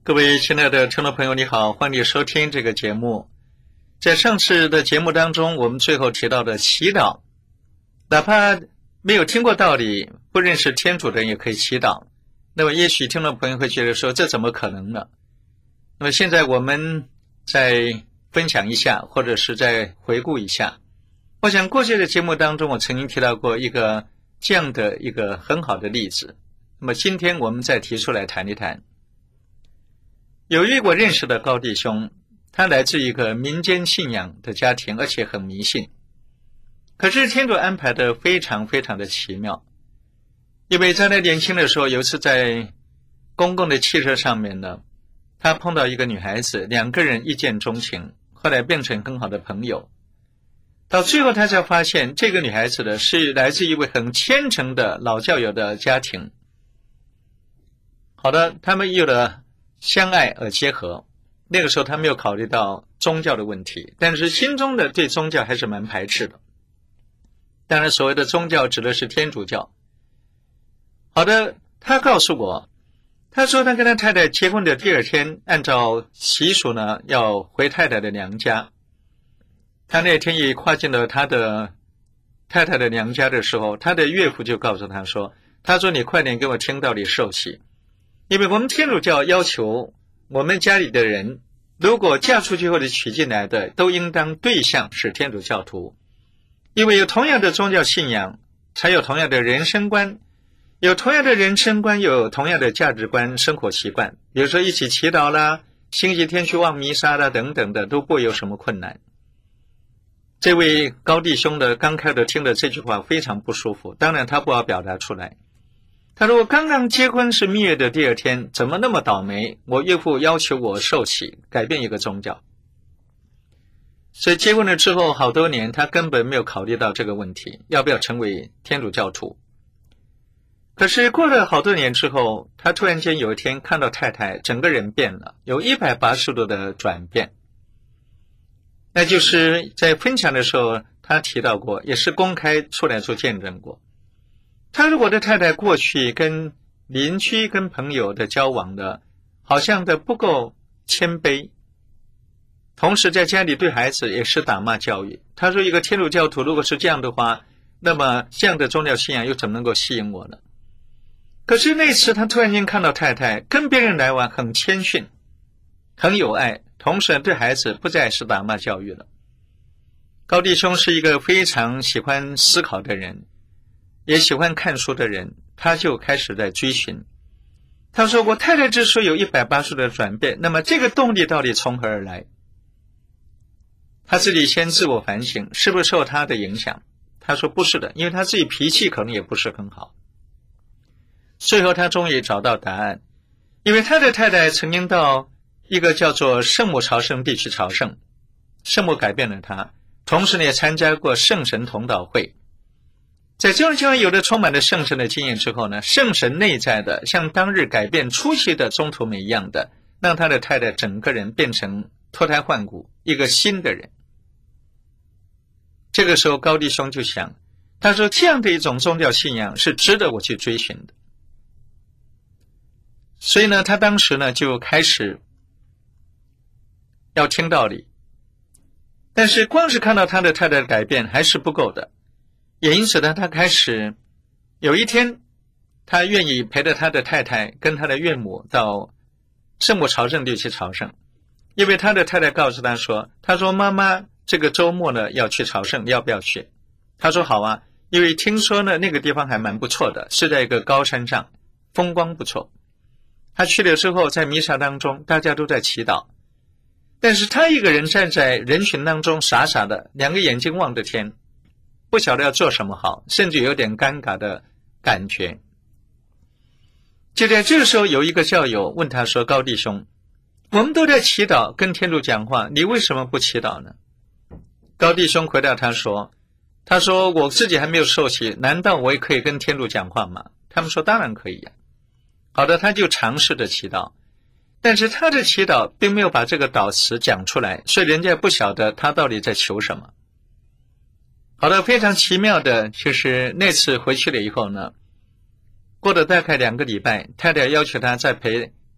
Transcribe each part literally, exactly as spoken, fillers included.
各位亲爱的听众朋友，你好，欢迎收听这个节目。在上次的节目当中，我们最后提到的祈祷，哪怕没有听过道理，不认识天主的人也可以祈祷。那么也许听众朋友会觉得说，这怎么可能呢？那么现在我们再分享一下，或者是再回顾一下。我想过去的节目当中，我曾经提到过一个这样的一个很好的例子。那么今天我们再提出来谈一谈。有一我认识的高弟兄，他来自一个民间信仰的家庭，而且很迷信。可是天主安排的非常非常的奇妙。因为在他年轻的时候，有一次在公共的汽车上面呢，他碰到一个女孩子，两个人一见钟情，后来变成很好的朋友。到最后他才发现，这个女孩子呢是来自一位很虔诚的老教友的家庭。好的，他们有了相爱而结合，那个时候他没有考虑到宗教的问题，但是心中的对宗教还是蛮排斥的。当然所谓的宗教指的是天主教。好的，他告诉我，他说他跟他太太结婚的第二天，按照习俗呢要回太太的娘家。他那天一跨进了他的太太的娘家的时候，他的岳父就告诉他说，他说你快点给我听道理受洗。因为我们天主教要求我们家里的人，如果嫁出去或者娶进来的，都应当对象是天主教徒。因为有同样的宗教信仰，才有同样的人生观，有同样的人生观，有同样的价值观、生活习惯。比如说一起祈祷啦，星期天去望弥撒啦，等等的，都不会有什么困难。这位高弟兄的刚开始听了这句话非常不舒服，当然他不好表达出来。他说我刚刚结婚是蜜月的第二天，怎么那么倒霉，我岳父要求我受洗改变一个宗教。所以结婚了之后好多年，他根本没有考虑到这个问题，要不要成为天主教徒。可是过了好多年之后，他突然间有一天看到太太整个人变了，有一百八十度的转变。那就是在分享的时候他提到过，也是公开出来做见证过。他说我的太太过去跟邻居跟朋友的交往的好像的不够谦卑，同时在家里对孩子也是打骂教育。他说一个天主教徒如果是这样的话，那么这样的宗教信仰又怎么能够吸引我呢？可是那次他突然间看到太太跟别人来往很谦逊，很有爱，同时对孩子不再是打骂教育了。高弟兄是一个非常喜欢思考的人，也喜欢看书的人，他就开始在追寻。他说我太太之所以有一百八十度的转变，那么这个动力到底从何而来？他自己先自我反省，是不是受他的影响？他说不是的，因为他自己脾气可能也不是很好。最后他终于找到答案，因为他的太太曾经到一个叫做圣母朝圣地去朝圣，圣母改变了他，同时呢也参加过圣神同祷会。在这种情况有了充满了圣神的经验之后呢，圣神内在的像当日改变初期的宗徒们一样的，让他的太太整个人变成脱胎换骨，一个新的人。这个时候高弟兄就想，他说这样的一种宗教信仰是值得我去追寻的。所以呢他当时呢就开始要听道理，但是光是看到他的太太的改变还是不够的。也因此呢，他开始有一天，他愿意陪着他的太太跟他的岳母到圣母朝圣地去朝圣。因为他的太太告诉他说，他说妈妈这个周末呢要去朝圣，要不要去？他说好啊，因为听说呢那个地方还蛮不错的，是在一个高山上，风光不错。他去了之后，在弥撒当中大家都在祈祷，但是他一个人站在人群当中傻傻的，两个眼睛望着天，不晓得要做什么好，甚至有点尴尬的感觉。就在这个时候，有一个教友问他说，高弟兄，我们都在祈祷跟天主讲话，你为什么不祈祷呢？高弟兄回答他说，他说我自己还没有受洗，难道我也可以跟天主讲话吗？他们说当然可以呀、啊。好的，他就尝试着祈祷，但是他的祈祷并没有把这个祷词讲出来，所以人家不晓得他到底在求什么。好的，非常奇妙的就是那次回去了以后呢，过了大概两个礼拜，太太要求他再陪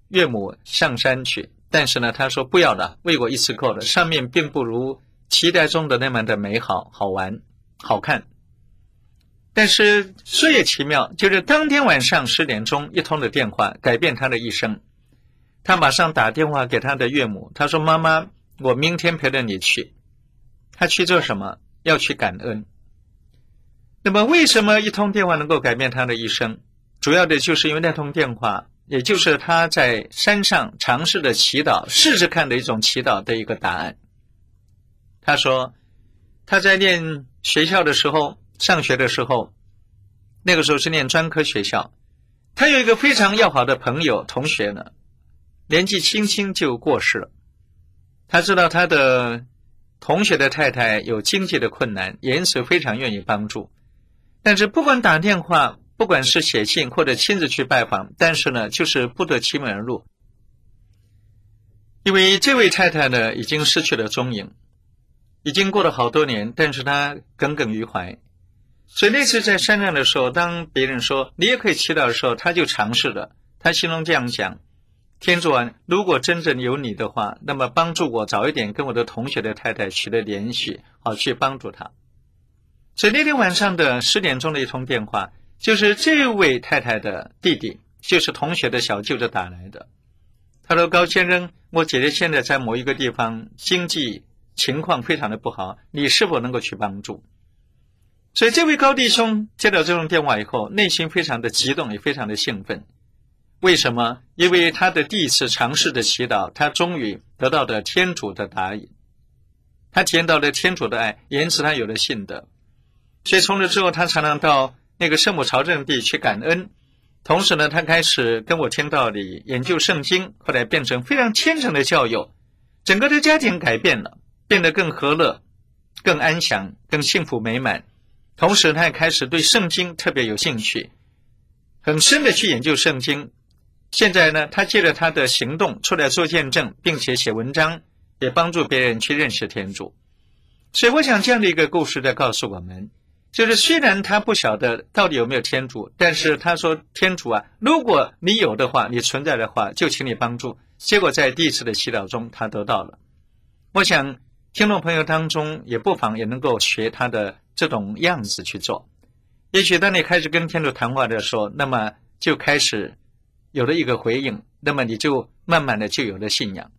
岳母上山去，但是呢，他说不要了，为我一次够了，上面并不如期待中的那么的美好、好玩、好看。但是说也奇妙，就是当天晚上十点钟一通的电话改变他的一生。他马上打电话给他的岳母，他说妈妈，我明天陪着你去。他去做什么？要去感恩。那么为什么一通电话能够改变他的一生？主要的就是因为那通电话，也就是他在山上尝试的祈祷，试试看的一种祈祷的一个答案。他说他在念学校的时候，上学的时候，那个时候是念专科学校，他有一个非常要好的朋友同学呢，年纪轻轻就过世了。他知道他的同学的太太有经济的困难，也因此非常愿意帮助。但是不管打电话，不管是写信或者亲自去拜访，但是呢，就是不得其门而入。因为这位太太呢，已经失去了踪影，已经过了好多年，但是她耿耿于怀。所以那次在山上的时候，当别人说你也可以祈祷的时候，他就尝试了。他心中这样讲，天主啊，如果真正有你的话，那么帮助我早一点跟我的同学的太太取得联系，好去帮助他。所以那天晚上的十点钟的一通电话，就是这位太太的弟弟，就是同学的小舅子打来的。他说高先生，我姐姐现在在某一个地方经济情况非常的不好，你是否能够去帮助？所以这位高弟兄接到这种电话以后，内心非常的激动，也非常的兴奋。为什么？因为他的第一次尝试的祈祷，他终于得到了天主的答应，他体验到了天主的爱，因此他有了信德。所以从此之后，他常常到那个圣母朝圣地去感恩，同时呢，他开始跟我听道理，研究圣经，后来变成非常虔诚的教友，整个的家庭改变了，变得更和乐、更安详、更幸福美满。同时他也开始对圣经特别有兴趣，很深的去研究圣经。现在呢，他借着他的行动出来做见证，并且写文章，也帮助别人去认识天主。所以我想这样的一个故事在告诉我们，就是虽然他不晓得到底有没有天主，但是他说天主啊，如果你有的话，你存在的话，就请你帮助。结果在第一次的祈祷中他得到了。我想听众朋友当中也不妨也能够学他的这种样子去做。也许当你开始跟天主谈话的时候，那么就开始有了一个回应，那么你就慢慢的就有了信仰。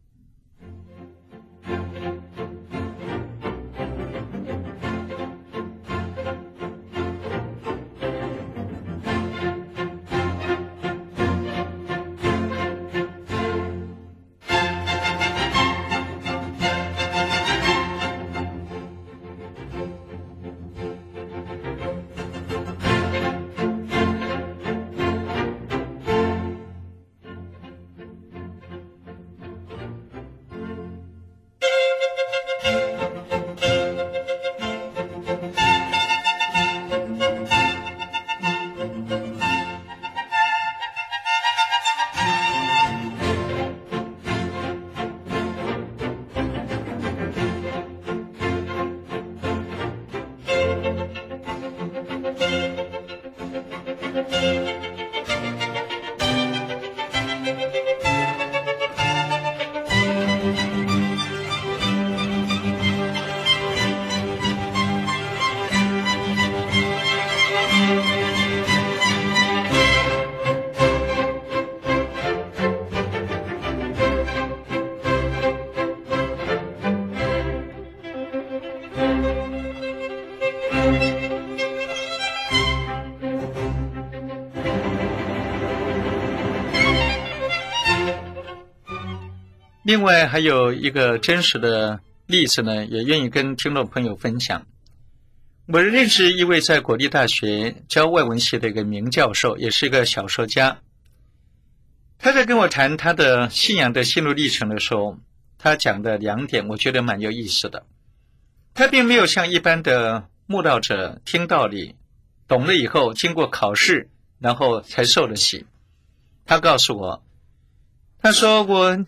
另外还有一个真实的例子呢，也愿意跟听众朋友分享。我认识一位在国立大学教外文系的一个名教授，也是一个小说家。他在跟我谈他的信仰的心路历程的时候，他讲的两点我觉得蛮有意思的。他并没有像一般的慕道者听道理，懂了以后经过考试，然后才受了洗。他告诉我，他说我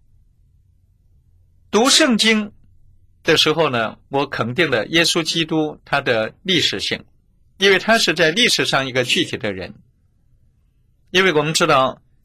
读圣经的时候呢，我肯定了耶稣基督他的历史性，因为他是在历史上一个具体的人。因为我们知道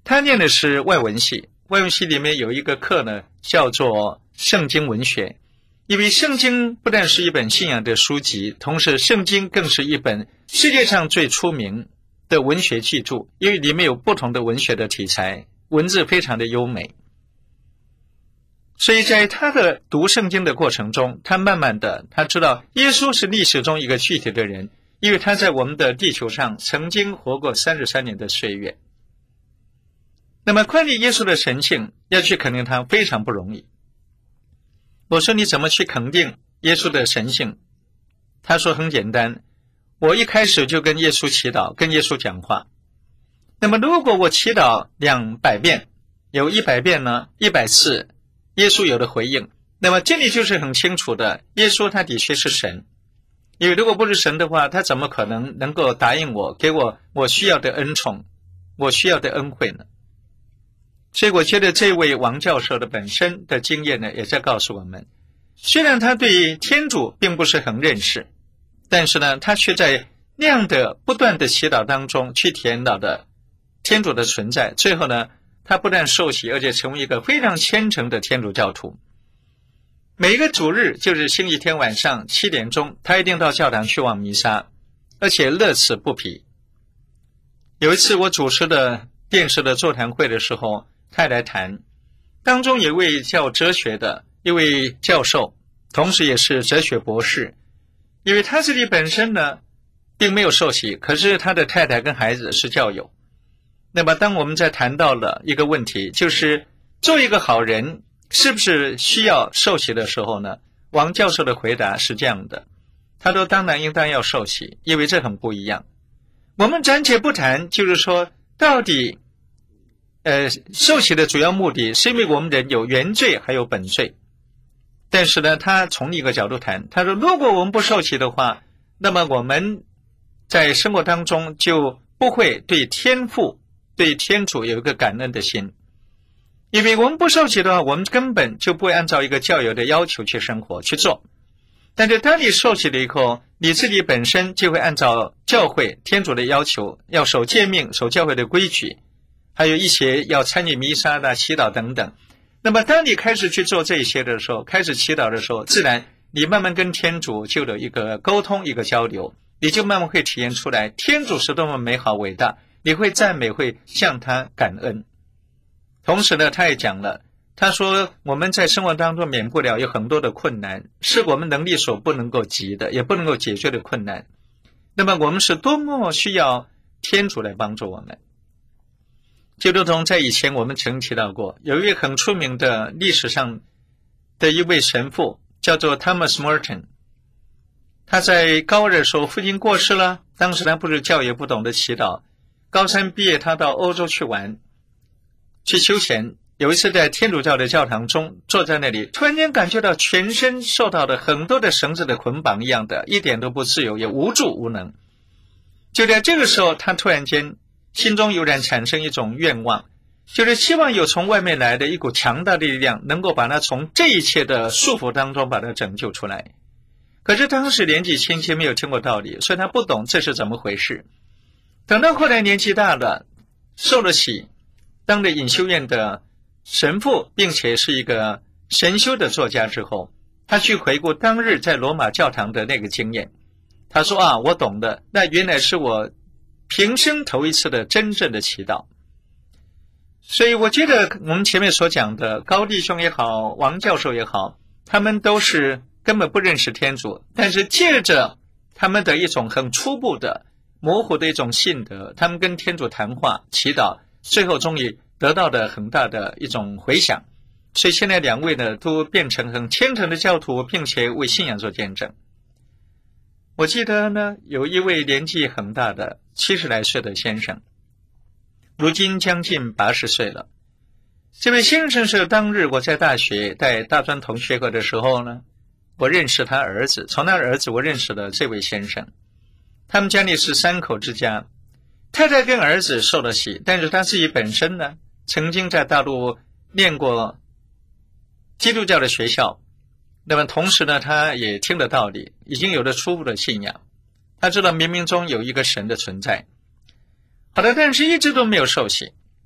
他念的是外文系，外文系里面有一个课呢，叫做圣经文学。因为圣经不但是一本信仰的书籍，同时圣经更是一本世界上最出名的文学巨著，因为里面有不同的文学的题材，文字非常的优美。所以在他的读圣经的过程中，他慢慢的他知道耶稣是历史中一个具体的人，因为他在我们的地球上曾经活过三十三年的岁月。那么关于耶稣的神性，要去肯定他非常不容易。我说你怎么去肯定耶稣的神性？他说很简单，我一开始就跟耶稣祈祷，跟耶稣讲话。那么如果我祈祷两百遍，有一百遍呢，一百次耶稣有了回应，那么这里就是很清楚的，耶稣他的确是神。因为如果不是神的话，他怎么可能能够答应我，给我我需要的恩宠，我需要的恩惠呢？所以我觉得这位王教授的本身的经验呢，也在告诉我们，虽然他对天主并不是很认识，但是呢，他却在那样的不断的祈祷当中去体验到的天主的存在。最后呢，他不但受洗，而且成为一个非常虔诚的天主教徒。每一个主日，就是星期天晚上七点钟，他一定到教堂去望弥撒，而且乐此不疲。有一次我主持的电视的座谈会的时候，他来谈，当中有一位教哲学的一位教授，同时也是哲学博士。因为他自己本身呢并没有受洗，可是他的太太跟孩子是教友。那么当我们在谈到了一个问题，就是做一个好人是不是需要受洗的时候呢，王教授的回答是这样的，他说当然应当要受洗，因为这很不一样。我们暂且不谈，就是说到底呃，受洗的主要目的是因为我们人有原罪还有本罪。但是呢，他从一个角度谈，他说如果我们不受洗的话，那么我们在生活当中就不会对天父对天主有一个感恩的心。因为我们不受洗的话，我们根本就不会按照一个教友的要求去生活去做。但是当你受洗了以后，你自己本身就会按照教会天主的要求，要守诫命，守教会的规矩，还有一些要参与弥撒的祈祷等等。那么当你开始去做这些的时候，开始祈祷的时候，自然你慢慢跟天主就有一个沟通，一个交流，你就慢慢会体验出来天主是多么美好伟大，你会赞美，会向他感恩。同时呢，他也讲了，他说我们在生活当中免不了有很多的困难，是我们能力所不能够及的，也不能够解决的困难。那么我们是多么需要天主来帮助我们。就如同在以前我们曾提到过，有一位很出名的历史上的一位神父叫做 Thomas Merton。 他在高二的时候父亲过世了，当时他不是教也不懂得祈祷，高三毕业他到欧洲去玩去休闲。有一次在天主教的教堂中坐在那里，突然间感觉到全身受到了很多的绳子的捆绑一样的，一点都不自由，也无助无能。就在这个时候，他突然间心中油然产生一种愿望，就是希望有从外面来的一股强大的力量能够把他从这一切的束缚当中把他拯救出来。可是当时年纪轻轻，没有听过道理，所以他不懂这是怎么回事。等到后来年纪大了，受了洗，当了隐修院的神父，并且是一个神修的作家之后，他去回顾当日在罗马教堂的那个经验。他说啊，我懂的，那原来是我平生头一次的真正的祈祷。所以我觉得我们前面所讲的高弟兄也好，王教授也好，他们都是根本不认识天主，但是借着他们的一种很初步的模糊的一种信德，他们跟天主谈话祈祷，最后终于得到的很大的一种回响。所以现在两位呢都变成很虔诚的教徒，并且为信仰做见证。我记得呢有一位年纪很大的七十来岁的先生，如今将近八十岁了。这位先生是当日我在大学带大专同学会的时候呢，我认识他儿子，从他儿子我认识了这位先生。他们家里是三口之家，太太跟儿子受了洗，但是他自己本身呢曾经在大陆念过基督教的学校，那么同时呢他也听了道理，已经有了初步的信仰，他知道冥冥中有一个神的存在。好的，但是一直都没有受洗。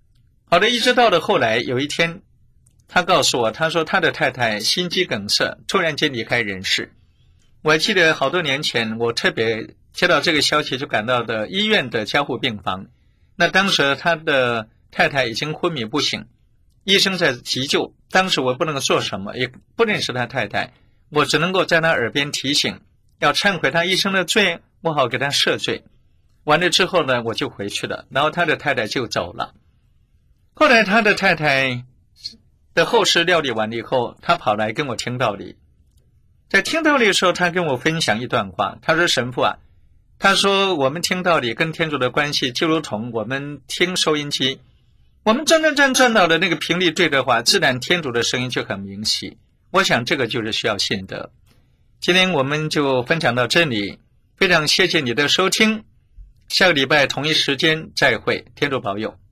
好的，一直到了后来有一天，他告诉我，他说他的太太心肌梗塞突然间离开人世。我还记得好多年前，我特别接到这个消息就赶到的医院的加护病房。那当时他的太太已经昏迷不醒，医生在急救，当时我不能做什么，也不认识他太太，我只能够在他耳边提醒，要忏悔他一生的罪，我好给他赦罪。完了之后呢，我就回去了，然后他的太太就走了。后来他的太太的后事料理完了以后，他跑来跟我听道理。在听道理的时候，他跟我分享一段话，他说神父啊，他说我们听道理跟天主的关系就如同我们听收音机，我们真真正正到的那个频率对的话，自然天主的声音就很明晰。我想这个就是需要信德。今天我们就分享到这里，非常谢谢你的收听，下个礼拜同一时间再会，天主保佑。